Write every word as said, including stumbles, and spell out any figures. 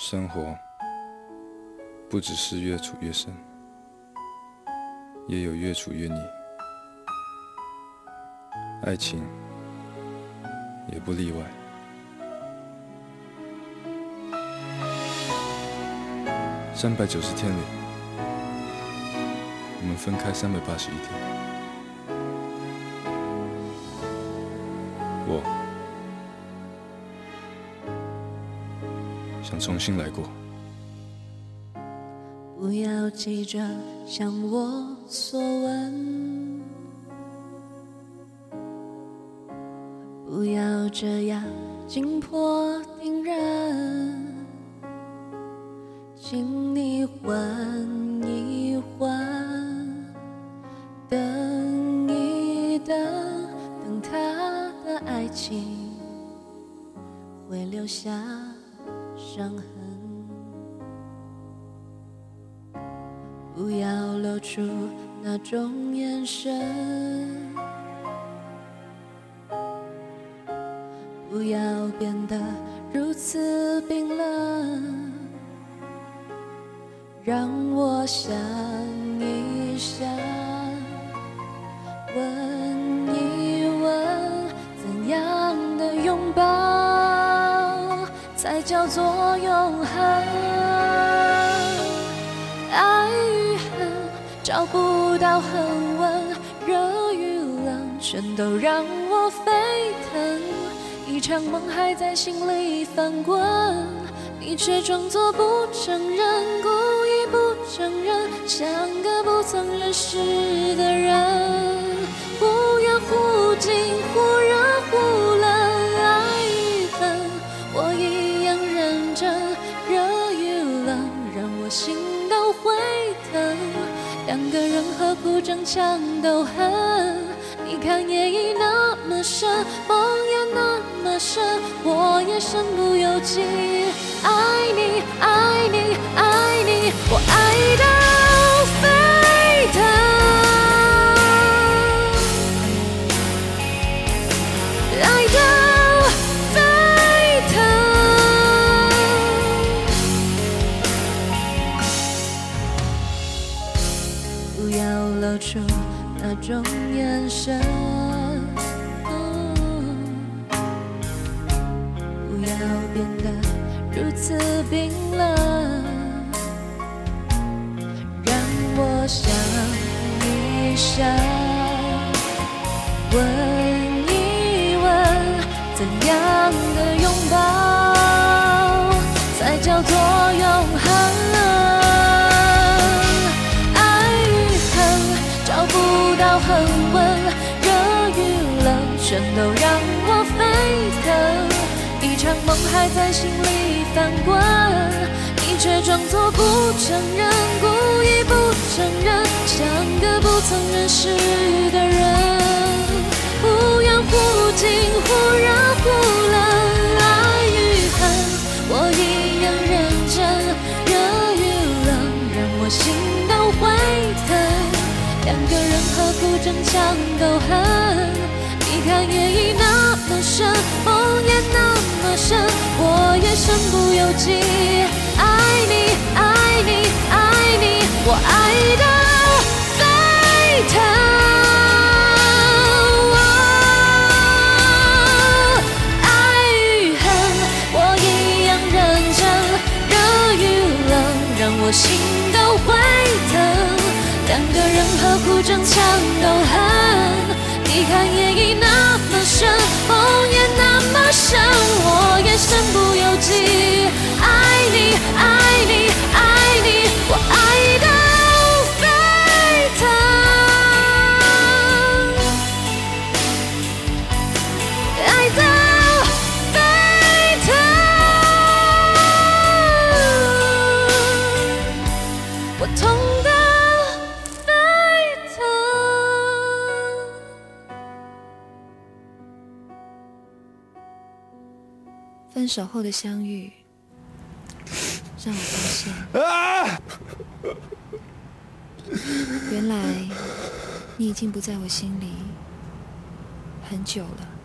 生活不只是越处越深，也有越处越腻。爱情也不例外。三百九十天里，我们分开三百八十一天。我想重新来过。 不要急着向我所问，不要这样紧迫盯人，请你缓一缓，等一等，等他的爱情会留下伤痕。不要露出那种眼神，不要变得如此冰冷，让我想一想，问一问，怎样的拥抱才叫做永恒？爱与恨找不到恒温，热与冷全都让我沸腾。一场梦还在心里翻滚，你却装作不承认，故意不承认，像个不曾认识的人。忽远忽近，忽热忽冷，爱与恨我一样认真，热与冷让我心都会疼。两个人何苦争强斗狠？你看夜已那么深，梦也那么深，我也身不由己。爱你爱你爱你，我爱到沸腾，爱到沸腾。不要露出那种眼神，不要变得如此冰冷，让我想一想，问一问，怎样的拥抱才叫做永恒？爱与恨找不到恒温，热与冷全都让我沸腾。一场梦还在心里翻滚，你却装作不承认，故意不承认，像个不曾认识的人。忽远忽近，忽热忽冷，爱与恨我一样认真，热与冷让我心都会疼。两个人何苦争强斗狠？你看夜已那么深，梦也那么深，我也身不由己。爱你爱你爱你，我爱到沸腾。爱与恨我一样认真，热与冷让我心都会疼。两个人何苦争强斗狠？你看夜已那么深，梦也那么深，我也身不由己。爱你爱你爱你，我爱到沸腾，爱到沸腾，我痛的分手后的相遇，让我发现，原来你已经不在我心里很久了。